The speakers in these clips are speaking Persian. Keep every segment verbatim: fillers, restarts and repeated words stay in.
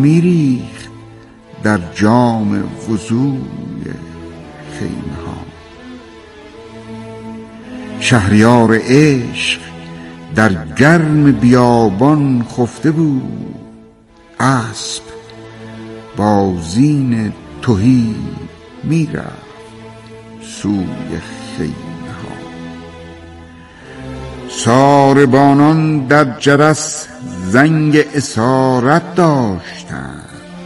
میریخت در جام وضوی خیمه ها. شهریار عشق در گرم بیابان خفته بود، اسب با زین تهی میرفت سوی خیمه ها. ساربانان در جرس زنگ اسارت داشتند،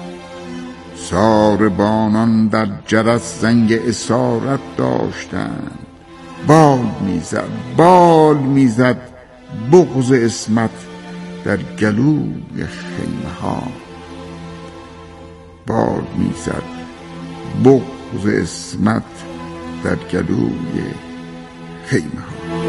ساربانان در جرس زنگ اسارت داشتند. بال میزد بال میزد بغض عصمت در گلوی خیمه ها. بال میزد بغض عصمت در گلوی خیمه ها.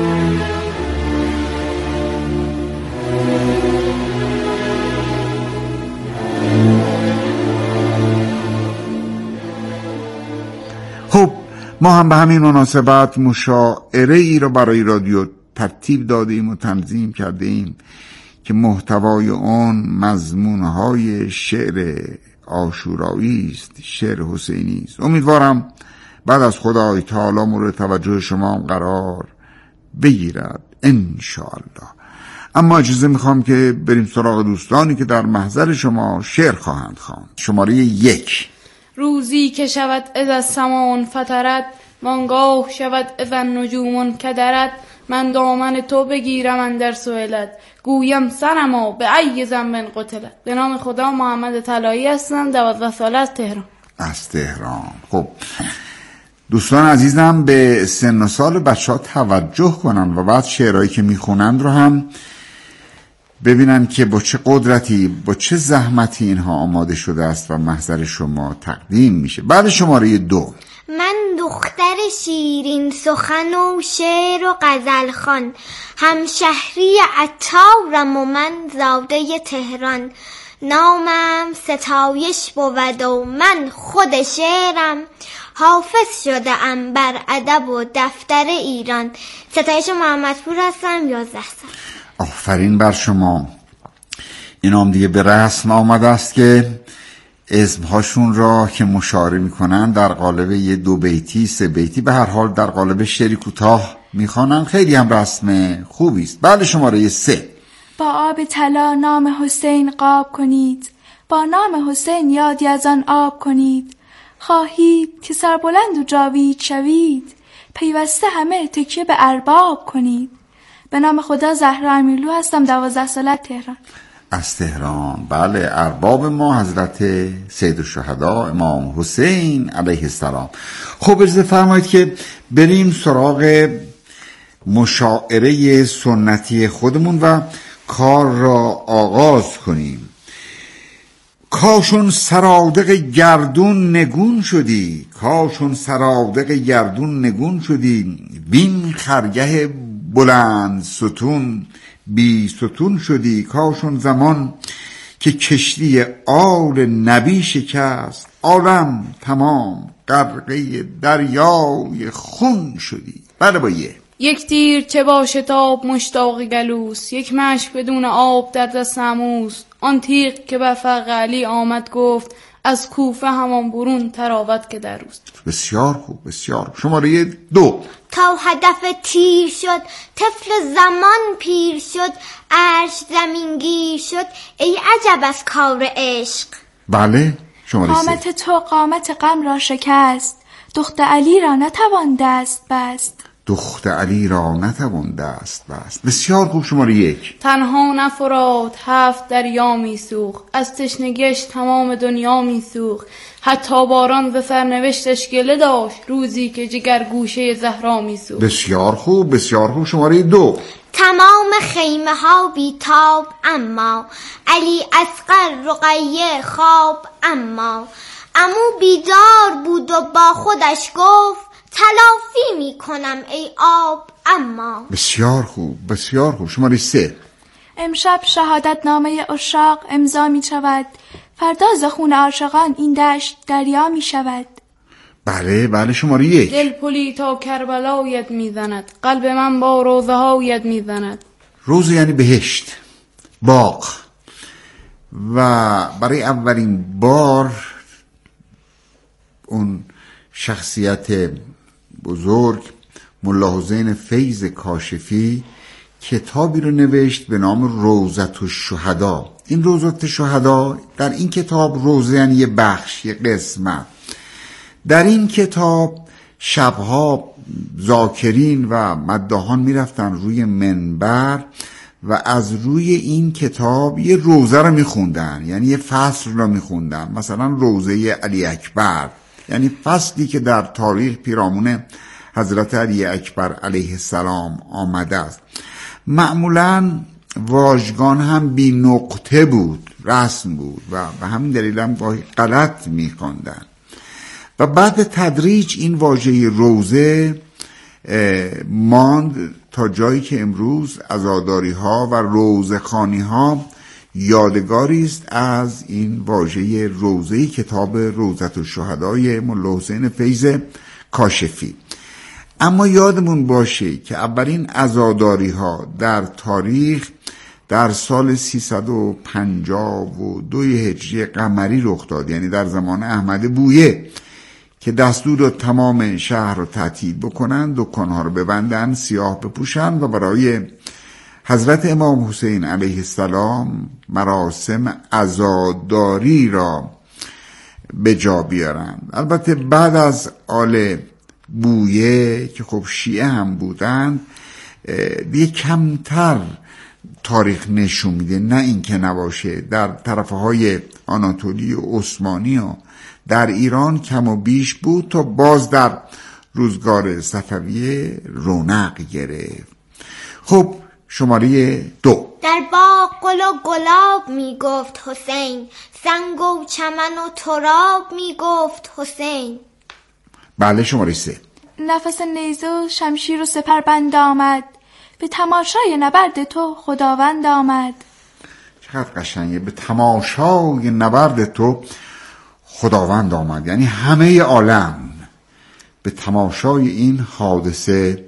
خب ما هم به همین مناسبت مشاعره ای را برای رادیو ترتیب دادیم و تنظیم کردیم که محتوای اون مضمونهای شعر عاشورایی است، شعر حسینی است. امیدوارم بعد از خدای تعالی مورد توجه شما قرار بگیرد انشاءالله. اما اجازه میخوام که بریم سراغ دوستانی که در محضر شما شعر خواهند خواند. شماره یک: روزی که شود از سمان فترت، وانگاه شود از نجوم کدرت. من دامن تو بگیرم اندر سویلت، گویم سرما به ای ذنب قتلت. به نام خدا. محمد طلایی هستم، دوازده ساله از تهران. از تهران. خب دوستان عزیزم به سن و سال بچه ها توجه کنن و بعد شعرهایی که میخونند رو هم ببینن که با چه قدرتی، با چه زحمتی اینها آماده شده است و محضر شما تقدیم میشه. بعد شماره دو: من دختر شیرین سخن و شعر و غزل خوان، همشهری عطارم و من زاده تهران. نامم ستایش بود و من خود شعرم، حافظ شده ام بر ادب و دفتر ایران. ستایش محمدپور هستم، یازده سال. آفرین بر شما. این هم دیگه به رسم آمده است که اسمهاشون را که مشاعره میکنن در قالب یه دو بیتی سه بیتی به هر حال در قالب شعری کوتاه میخوانن. خیلی هم رسم خوبی است. بله شماره سه: با آب طلا نام حسین قاب کنید، با نام حسین یادی از آن آب کنید. خواهید که سربلند و جاوید شوید، پیوسته همه تکیه به ارباب کنید. به نام خدا. زهرا امیرلو هستم، دوازده ساله، تهران. از تهران. بله، ارباب ما حضرت سید الشهدا امام حسین علیه السلام. خب اجازه فرمایید که بریم سراغ مشاعره سنتی خودمون و کار را آغاز کنیم. کاشون سرادق گردون نگون شدی، کاشون سرادق گردون نگون شدی. بین خرگه بلند ستون بی ستون شدی. کاشون زمان که کشتی آل نبی شکست، عالم تمام غرقه دریای خون شدی. بله با یه یک تیر چه با شتاب مشتاق گلوس، یک مشک بدون آب در دست عموس. آن تیغ که بر فرق علی آمد گفت، از کوفه همان برون تراوت که در روست. بسیار خوب، بسیار خوب. شماره دو: تا هدف تیر شد طفل زمان پیر شد، عرش زمین گیر شد، ای عجب از کار عشق. بله شماره سه: قامت تو قامت غم را شکست، دخت علی را نتوان دست بست. دخت علی را نتوان دست بست. بسیار خوب. شماره یک: تنها نفراد هفت دریا می سوخت، از تشنگیش تمام دنیا می سوخت. حتی باران ز سرنوشتش گله داشت، روزی که جگر گوشه زهرا می سوخت. بسیار خوب، بسیار خوب. شماره دو: تمام خیمه ها بیتاب اما، علی اصغر رقیه خواب اما. عمو بیدار بود و با خودش گفت، تلافی می کنم ای آب اما. بسیار خوب، بسیار خوب. شماره سه: امشب شهادت نامه عشاق امضا می شود، فردا ز خون عاشقان این دشت دریا می شود. بله بله. شماره یک: دل پلی تا کربلایت می زند، قلب من با روزه هایت می زند. روزه یعنی بهشت، باغ. و برای اولین بار اون شخصیت بزرگ ملا حسین فیض کاشفی کتابی رو نوشت به نام روضة الشهدا. این روضة الشهدا، در این کتاب روضه یعنی یه بخش، یه قسمت. در این کتاب شبها ذاکرین و مداحان میرفتن روی منبر و از روی این کتاب یه روضه رو میخوندن، یعنی یه فصل رو میخوندن، مثلا روضه علی اکبر، یعنی فصلی که در تاریخ پیرامون حضرت علی اکبر علیه السلام آمده است. معمولا واژگان هم بی نقطه بود، رسم بود و به همین دلیل هم گاهی غلط میخوندن و بعد تدریج این واژه روضه ماند تا جایی که امروز عزاداری ها و روضه خوانی ها یادگاری است از این واژه روضه، کتاب روضة الشهدای ملا حسین فیض کاشفی. اما یادمون باشه که اولین عزاداری ها در تاریخ در سال سیصد و پنجاه و دو هجری قمری رخ داد، یعنی در زمان احمد بویه که دستور داد تمام شهر رو تعطیل بکنن، دکانها رو ببندن، سیاه بپوشن و برای حضرت امام حسین علیه السلام مراسم عزاداری را به جا بیارن. البته بعد از آل بویه که خب شیعه هم بودند دیگه کمتر تاریخ نشون میده، نه این که نباشه، در طرفهای آناتولی و عثمانی و در ایران کم و بیش بود تا باز در روزگار صفویه رونق گرفت. خب شماره دو. در باغ گل و گلاب می گفت حسین، سنگ و چمن و تراب می گفت حسین. بله شماره سه. نفس نیزه و شمشیر و سپربند آمد، به تماشای نبرد تو خداوند آمد. چقدر قشنگه، به تماشای نبرد تو خداوند آمد، یعنی همه عالم به تماشای این حادثه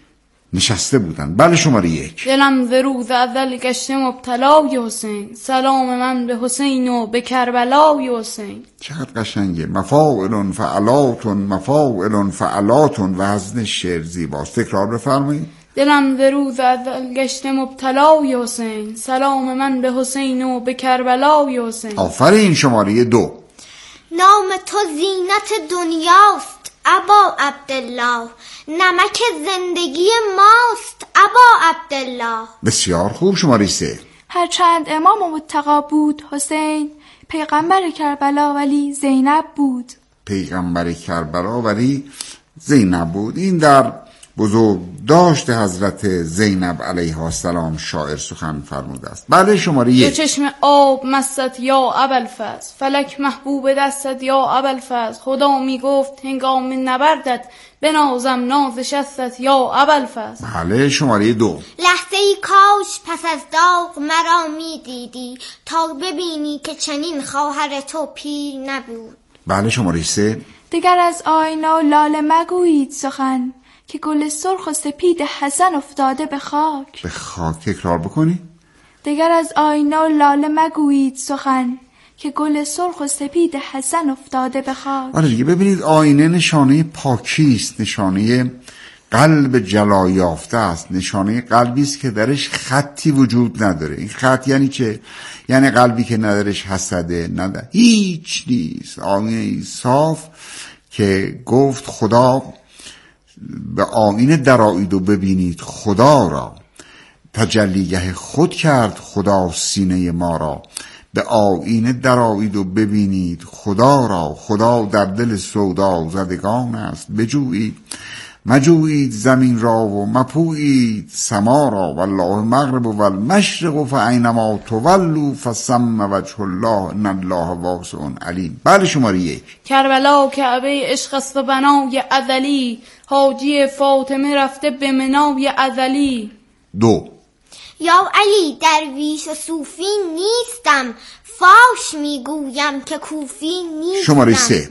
نشسته بودن. بله شماره یک. دلم ز روز ازل گشته مبتلای حسین، سلام من به حسین و به کربلای حسین. چقدر قشنگه، مفاعلون فعلاتون مفاعلون فعلاتون و وزن شعر زیباست. تکرار بفرمایید. دلم ز روز ازل گشته مبتلای حسین، سلام من به حسین و به کربلای حسین. آفرین. شماره دو. نام تو زینت دنیاست ابا عبدالله، نمک زندگی ماست ابا عبدالله. بسیار خوب. شماره سه. هرچند امام و متقا بود حسین، پیغمبر کربلا ولی زینب بود. پیغمبر کربلا ولی زینب بود. این در بزرگ داشت حضرت زینب علیها السلام شاعر سخن فرموده است. بله شماره یک. دو چشم آب مست یا ابوالفضل، فلک محبوب دستت یا ابوالفضل. خدا می گفت هنگام نبردت بنازم ناز شستت یا ابوالفضل. بله شماره دو. لحظه ای کاش پس از داغ مرا می دیدی، تا ببینی که چنین خواهر تو پیر نبود. بله شماره سه. دگر از آینه و لاله مگویید سخن، که گل سرخ و سپید حسن افتاده به خاک. به خاک. تکرار بکنی. دگر از آینه و لاله مگویید سخن، که گل سرخ و سپید حسن افتاده به خاک. آره دیگه، ببینید آینه نشانه پاکی است، نشانه قلب جلا یافته است، نشانه قلبی است که درش خطی وجود نداره. این خط یعنی چه؟ یعنی قلبی که ندارش حسده، نداره هیچ نیست. آینه صاف که گفت خدا به آینه درآیید و ببینید خدا را، تجلیگه خود کرد خدا سینه ما را. به آینه درآیید و ببینید خدا را، خدا در دل سودا زدگان است. بجویید مجویید زمین را و مپویید سما را، والله مغرب و المشرق فاینما تولوا فثم وجه الله ان الله واسع علیم. بله شماره یک. کربلا کعبه عشق است و بنای ازلی، حاجی فاطمه رفته به منای ازلی. دو. یا علی درویش و صوفی نیستم، فاش میگویم که کوفی نیستم. شماره سه.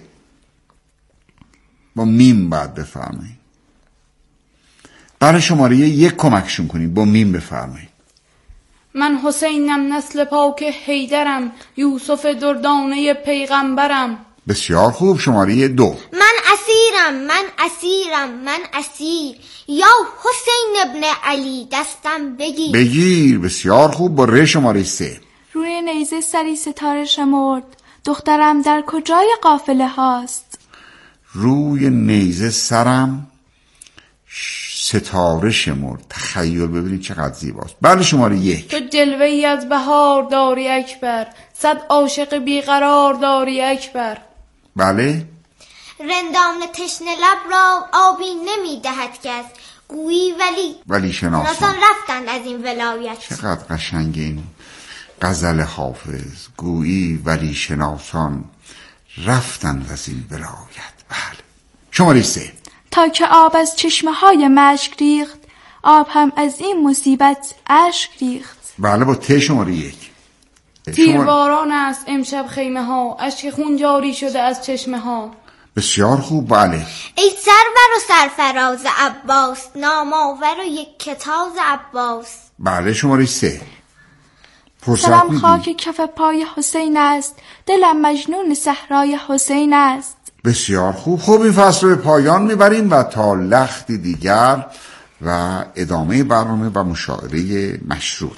با میم بعد بفرمایید. برای شماره یک کمکشون کنید، با میم بفرمایید. من حسینم نسل پاک حیدرم، یوسف دردانه پیغمبرم. بسیار خوب. شماره دو. من اسیرم من اسیرم من اسیر، یا حسین ابن علی دستم بگیر. بگیر. بسیار خوب. با ر. شماره سه. روی نیزه سری ستاره شمرد، دخترم در کجای قافله هاست. روی نیزه سرم ستاره شمرد. تخیل ببینید چقدر زیباست. بله شماره یک. تو جلوه ای از بهار داری اکبر، صد عاشق بیقرار داری اکبر. بله. رندان تشنه لب را آبی نمی دهد کس، گویی ولی ولی شناسان شناسان رفتند از این ولایت. چقدر قشنگه این غزل حافظ. گویی ولی شناسان رفتند از این ولایت. بله. شماره سه. تا که آب از چشمه های مشک ریخت، آب هم از این مصیبت اشک ریخت. بله. با ت. شماره یک. تیرباران است امشب خیمه ها، اشک خون جاری شده از چشمه ها. بسیار خوب. بله. ای سرور و سرفراز عباس، نامآور و یک کتاز عباس. بله. شماره سه. سلام خاک کف پای حسین است، دلم مجنون صحرای حسین است. بسیار خوب. خوب. این فصل رو به پایان میبریم و تا لختی دیگر و ادامه برنامه و مشاعره مشروط.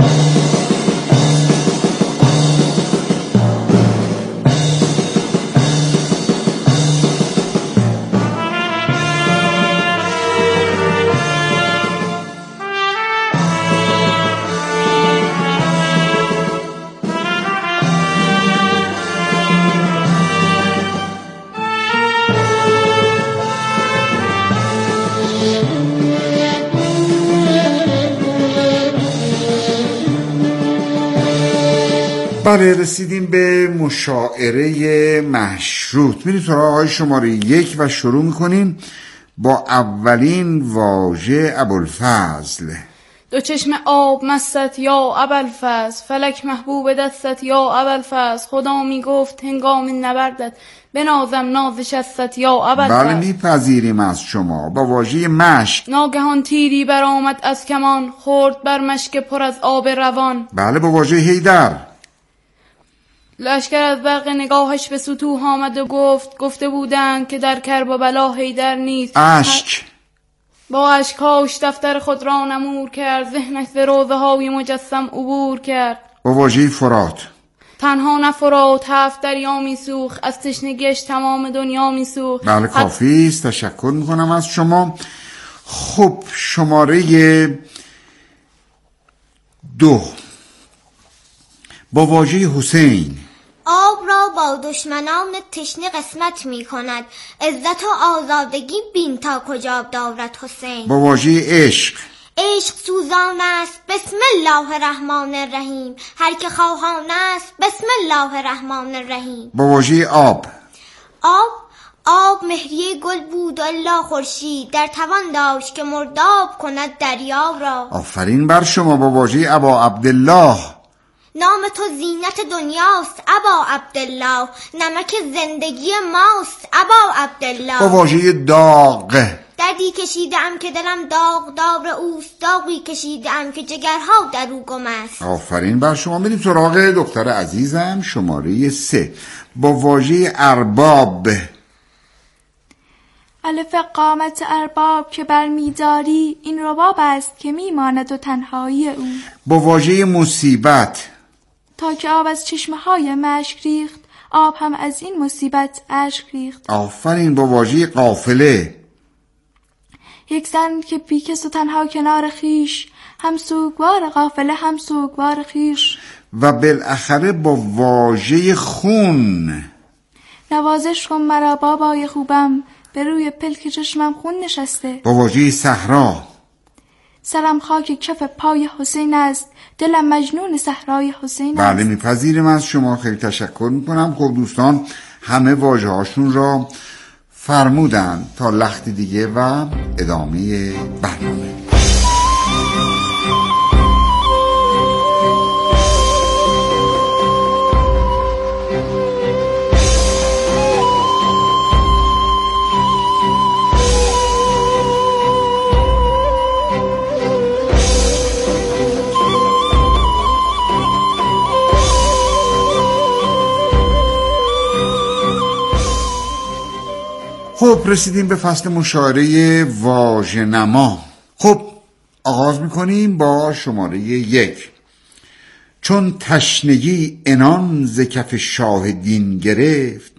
بله. رسیدیم به مشاعره مشروط. میریم سراغ آقای شماره یک و شروع میکنیم با اولین واژه ابوالفضل. دو چشم آب مست یا ابوالفضل، فلک محبوب دستت یا ابوالفضل. خدا میگفت هنگام نبردت، بنازم نازشستت یا ابوالفضل. بله میپذیریم از شما. با واژه مشک. ناگهان تیری برآمد از کمان، خورد بر مشک پر از آب روان. بله. با واژه حیدر. لشکر از برق نگاهش به سطوح آمد و گفت، گفته بودند که در کرب و بلا حیدر نیست. اشک. با اشکاش دفتر خود را نمور کرد، ذهنش ز روضه های مجسم عبور کرد. با واژه فرات. تنها نفرات هفت دریا می سوخت، از تشنگیش تمام دنیا می سوخت. بله کافی است. تشکر میکنم از شما. خب شماره دو با واژه حسین. آب را با دشمنان تشنه قسمت می کند، عزت و آزادگی بین تا کجا دارد حسین. با واژه عشق. عشق سوزان است بسم الله الرحمن الرحیم، هر که خواهان است بسم الله الرحمن الرحیم. با واژه آب. آب آب مهریه گل بود الا خورشید، در توان داشت که مرداب کند دریا را. آفرین بر شما. با واژه ابا عبدالله. نام تو زینت دنیاست ابا عبدالله، نمک زندگی ماست ابا عبدالله. با واژه داغ. دردی کشیدم که دلم داغ دار اوست، داغی کشیدم که جگرها در او گم است. آفرین بر شما. بریم سراغ دختر عزیزم شماره سه با واژه ارباب. الف قامت ارباب که برمیداری، این رباب است که میماند و تنهایی او. با واژه مصیبت. تا که آب از چشمه های مشک ریخت، آب هم از این مصیبت اشک ریخت. آفرین. با واژه قافله. یک زن که بیکس و تنها کنار خیش، هم سوگوار قافله هم سوگوار خیش. و بالاخره با واژه خون. نوازش کن مرا بابای خوبم، به روی پلک چشمم خون نشسته. با واژه صحرا. سرم خاک کف پای حسین است، دلم مجنون صحرای حسین است. بله میپذیرم از شما. خیلی تشکر میکنم. خب دوستان همه واژه هاشون را فرمودن. تا لخت دیگه و ادامه برنامه. خب رسیدیم به فصل مشاعره واژه‌نما. خب آغاز میکنیم با شماره یک. چون تشنگی عنان ز کف شاه دین گرفت،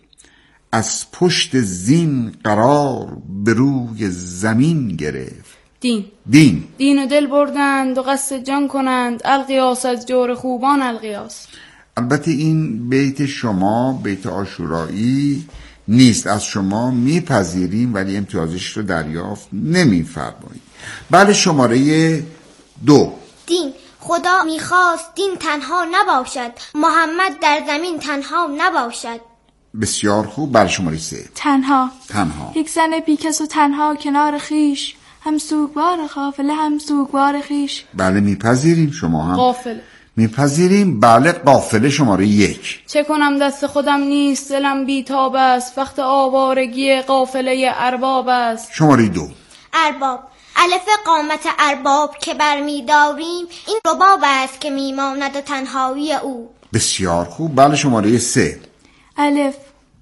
از پشت زین قرار به روی زمین گرفت. دین دین دین و دل بردند و قصد جان کنند، القیاس از جور خوبان القیاس. البته این بیت شما بیت عاشورایی نیست، از شما میپذیریم ولی امتیازش رو دریافت نمیفرمایید. بله شماره دو. دین خدا میخواست دین تنها نباشد، محمد در زمین تنها نباشد. بسیار خوب. بله شماره سه. تنها تنها. یک زن بیکس و تنها کنار خیش، هم سوگوار قافله هم سوگوار خیش. بله میپذیریم. شما هم قافله میپذیریم. بله قافله شماره یک. چه کنم دست خودم نیست، دلم بیتاب است، وقت آوارگی قافله ارباب است. شماره دو. ارباب الف قامت ارباب که برمیداریم، این رباب است که میماند و تنهایی او. بسیار خوب. بله شماره سه. الف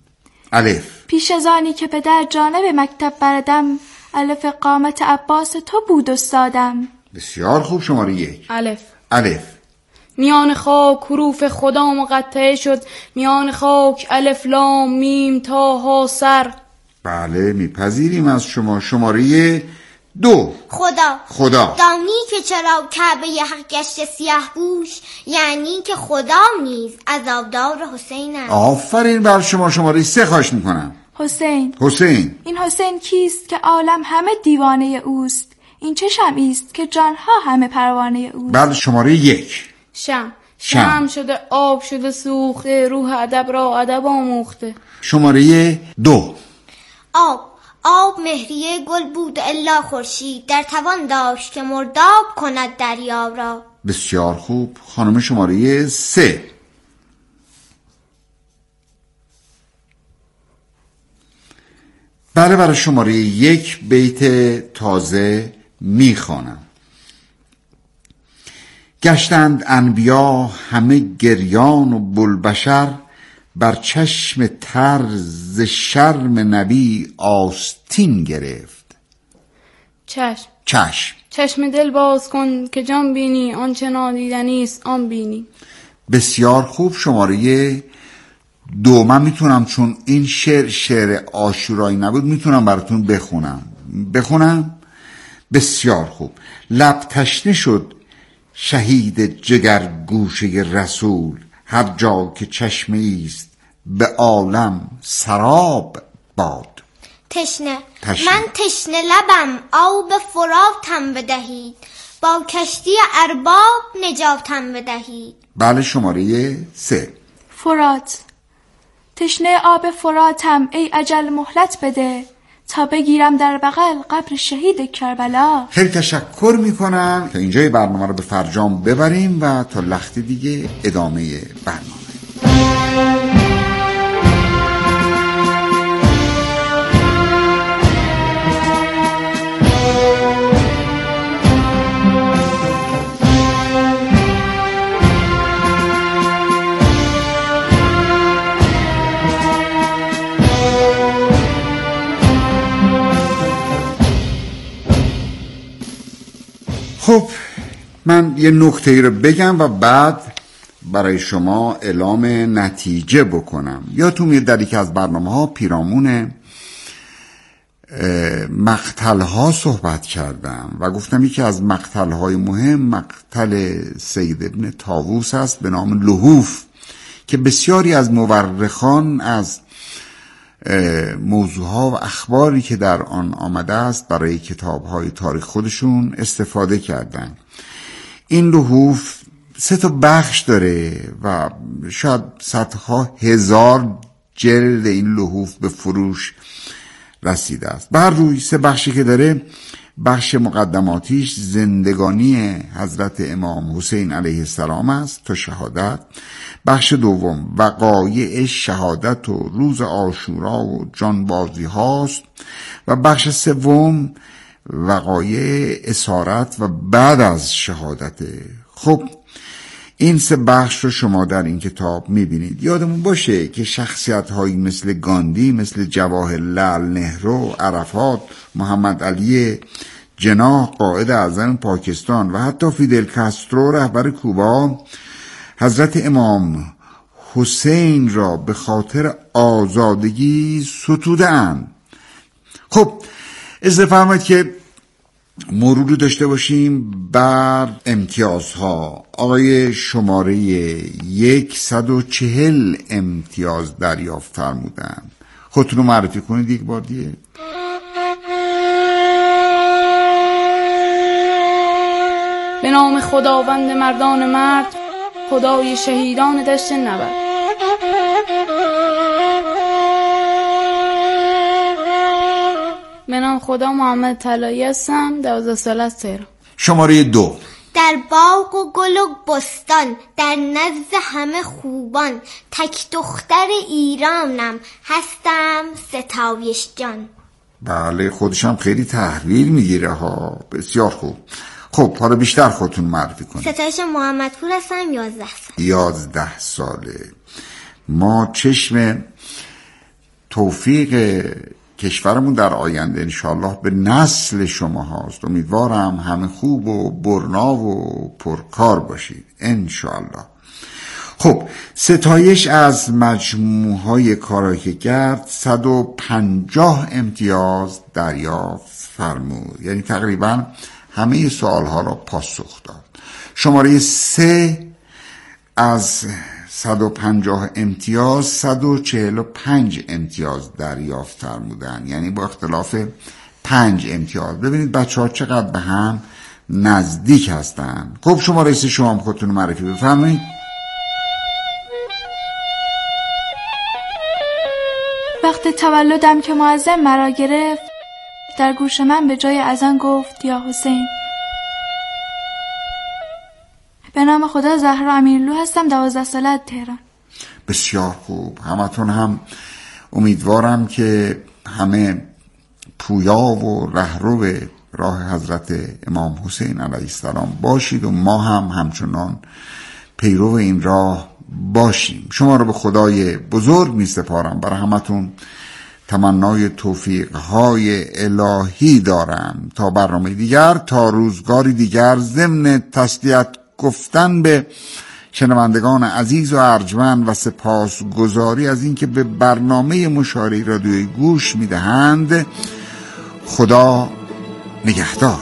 الف پیش از آنی که پدر جانب مکتب بردم، الف قامت عباس تو بود استادم. بسیار خوب. شماره یک. الف الف میان خاک حروف خدا مقطعه شد، میان خاک الف لام میم تا ها سر. بله میپذیریم از شما. شماره دو. خدا خدا دانی که چرا کعبه حق گشت سیاه پوش، یعنی که خدا نیز عذابدار حسین است. آفرین بر شما. شماره سه خواهش میکنم. حسین حسین این حسین کیست که عالم همه دیوانه اوست، این چه شمعی است که جانها همه پروانه اوست. بله شماره یک. شم شم. شم شده آب شده سوخته، روح ادب را ادب آموخته. شماره دو. آب آب مهریه گل بود الا خورشید، در توان داشت که مرداب کند دریا را. بسیار خوب. خانم شماره سه. بله برای شماره یک بیت تازه میخوانم. گشتند انبیا همه گریان و بلبشر، بر چشم طرز شرم نبی آستین گرفت. چشم چشم چشم دل باز کن که جان بینی، آنچه نادیدنی است آن بینی. بسیار خوب. شماره دو. من میتونم چون این شعر شعر عاشورایی نبود میتونم براتون بخونم بخونم بسیار خوب. لب تشنه شد شهید جگر گوشه رسول، هر جا که چشمه است به عالم سراب باد. تشنه. تشنه. من تشنه لبم آب فراتم بدهید، با کشتی ارباب نجاتم بدهید. بله شماره سه. فرات تشنه آب فراتم، ای اجل مهلت بده، تا بگیرم در بغل قبر شهید کربلا. خیلی تشکر میکنم. تا اینجای برنامه رو به فرجام ببریم و تا لخت دیگه ادامه برنامه. خب من یه نکته ای رو بگم و بعد برای شما اعلام نتیجه بکنم. یا تو میاد در یکی از برنامه ها پیرامون مقتل ها صحبت کردم و گفتم یکی از مقتل های مهم مقتل سید ابن طاووس است به نام لحوف، که بسیاری از مورخان از موضوعها و اخباری که در آن آمده است برای کتاب‌های تاریخ خودشون استفاده کردن. این لحوف سه تا بخش داره و شاید صدها هزار جلد این لحوف به فروش رسیده است. بر روی سه بخشی که داره، بخش مقدماتیش زندگانی حضرت امام حسین علیه السلام است تا شهادت، بخش دوم وقایع شهادت و روز عاشورا و جانبازی هاست و بخش سوم وقایع اسارت و بعد از شهادت. خب این سه بخش رو شما در این کتاب میبینید. یادمون باشه که شخصیت هایی مثل گاندی، مثل جواهرلال نهرو، عرفات، محمد علی جناح قائد اعظم پاکستان و حتی فیدل کاسترو رهبر کوبا حضرت امام حسین را به خاطر آزادگی ستوده‌اند. خب اجازه فرمایید که مرور داشته باشیم بر امتیازها. آقای شماره صد و چهل امتیاز دریافت فرمودند. خودتون رو معرفی کنید یک بار دیگه. به نام خداوند مردان مرد، خدای شهیدان دشت نبرد. به نام خدا محمد طلایی هستم، دوازده ساله از تهران. شماره دو. در باغ و گل و بستان، در نزد همه خوبان، تک دختر ایرانم، هستم ستایش جان. بله خودشم خیلی تحویل میگیره ها. بسیار خوب. خب حالا بیشتر خودتون معرفی کنید. ستایش محمدپور هستم، یازده سال. یازده ساله. ما چشم توفیق کشورمون در آینده انشالله به نسل شما هاست. امیدوارم همه خوب و برنا و پرکار باشید انشالله. خب ستایش از مجموعه های کارایی که کرد صد و پنجاه امتیاز دریافت فرمود، یعنی تقریبا همه سوالها را پاسخ داد. شماره سه از صد و پنجاه امتیاز صد و چهل و پنج امتیاز دریافت فرمودن، یعنی با اختلاف پنج امتیاز. ببینید بچه ها چقدر به هم نزدیک هستن. خب شماره سه شما هم خودتون معرفی بفرمایید. وقت تولدم که مؤذن مرا گرفت، در گوش من به جای اذان گفت یا حسین. به نام خدا زهرا امیرلو هستم، دوازده ساله از تهران. بسیار خوب. همتون هم امیدوارم که همه پویا و رهرو راه حضرت امام حسین علیه السلام باشید و ما هم همچنان پیرو این راه باشیم. شما رو به خدای بزرگ می سپارم. برای همتون تمنای توفیقهای الهی دارم. تا برنامه دیگر، تا روزگاری دیگر، ضمن تسلیت گفتن به شنوندگان عزیز و ارجمند و سپاس گزاری از اینکه به برنامه مشاهره رادیویی گوش میدهند، خدا نگهدار.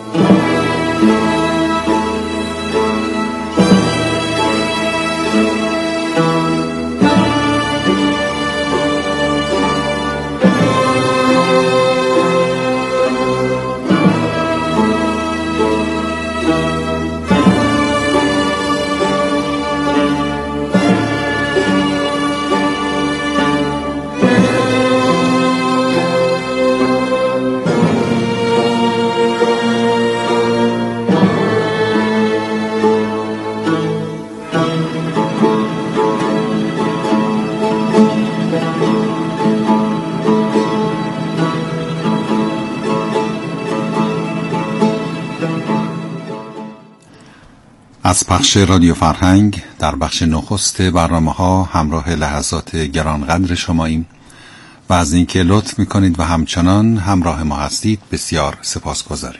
از پخش رادیو فرهنگ در بخش نخست برنامه ها همراه لحظات گرانقدر شماییم و از اینکه لطف میکنید و همچنان همراه ما هستید بسیار سپاسگزاریم.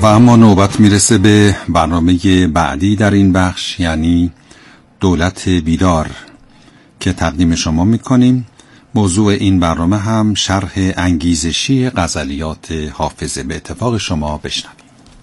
و اما نوبت میرسه به برنامه بعدی در این بخش، یعنی دولت بیدار که تقدیم شما میکنیم. موضوع این برنامه هم شرح انگیزشی غزلیات حافظه. به اتفاق شما بشنویم.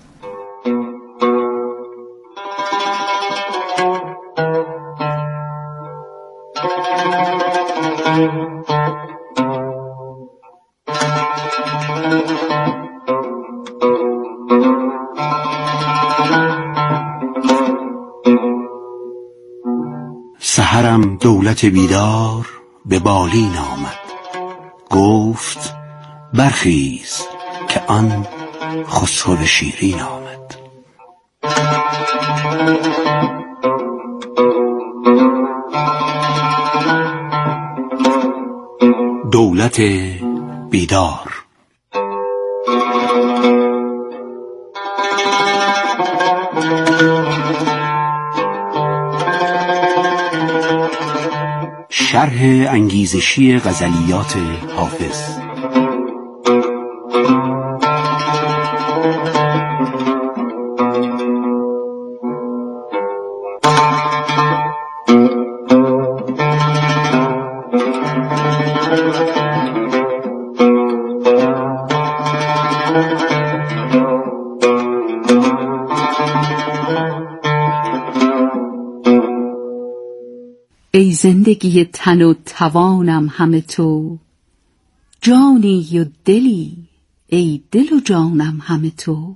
سحرم دولت بیدار به بالین آمد، گفت برخیز که آن خسرو شیرین آمد. دولت بیدار. شرح انگیزشی غزلیات حافظ. ای زندگی تن و توانم همه تو، جانی و دلی ای دل و جانم همه تو.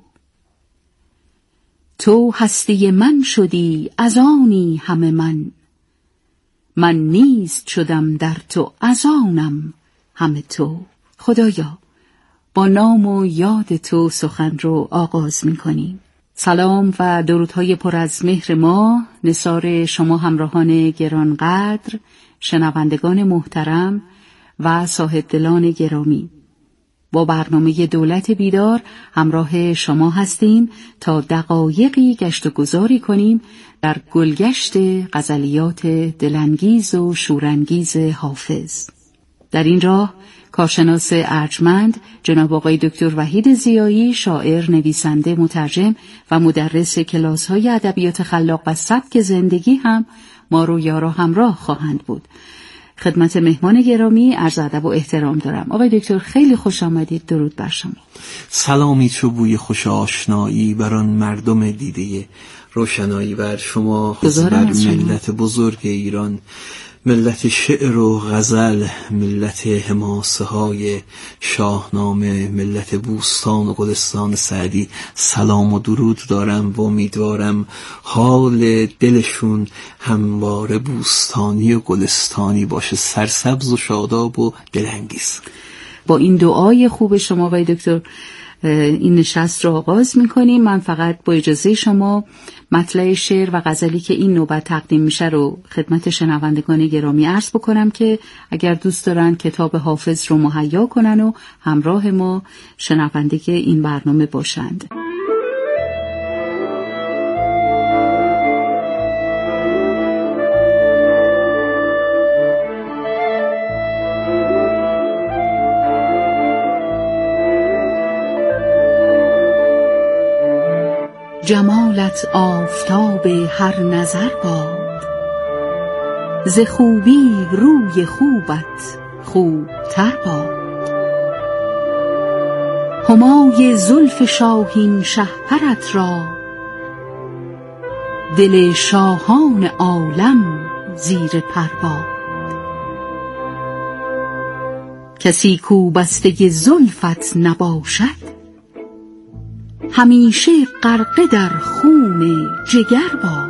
تو هستی من شدی از آنی همه من، من نیست شدم در تو از آنم همه تو. خدایا با نام و یاد تو سخن رو آغاز می کنیم. سلام و درودهای پر از مهر ما نثار شما همراهان گرانقدر، شنوندگان محترم و صاحب دلان گرامی. با برنامه دولت بیدار همراه شما هستیم تا دقایقی گشت و گذاری کنیم در گلگشت غزلیات دلانگیز و شورانگیز حافظ. در این راه کارشناس ارجمند جناب آقای دکتر وحید ضیایی، شاعر، نویسنده، مترجم و مدرس کلاس‌های ادبیات خلاق و سبک زندگی هم ما رو یارا همراه خواهند بود. خدمت مهمان گرامی عرض ادب و احترام دارم. آقای دکتر خیلی خوش آمدید. درود بر شما. سلامی چو بوی خوش آشنایی بر آن مردم دیده روشنایی، بر شما، بر ملت بزرگ ایران، ملت شعر و غزل، ملت حماسه های شاهنامه، ملت بوستان و گلستان سعدی سلام و درود دارم و امیدوارم حال دلشون همواره بوستانی و گلستانی باشه، سرسبز و شاداب و دلانگیز. با این دعای خوب شما آقای دکتر این نشست رو آغاز می‌کنیم. من فقط با اجازه شما مطلع شعر و غزلی که این نوبت تقدیم میشه رو خدمت شنوندگان گرامی عرض بکنم که اگر دوست دارن کتاب حافظ رو مهیا کنن و همراه ما شنونده این برنامه باشند. جمالت آفتاب هر نظر باد، ز خوبی روی خوبت خوبتر باد. همای زلف شاهین شهپرت را، دل شاهان عالم زیر پر باد. کسی کو بسته زلفت نباشد، همیشه غرقه در خون جگر باد.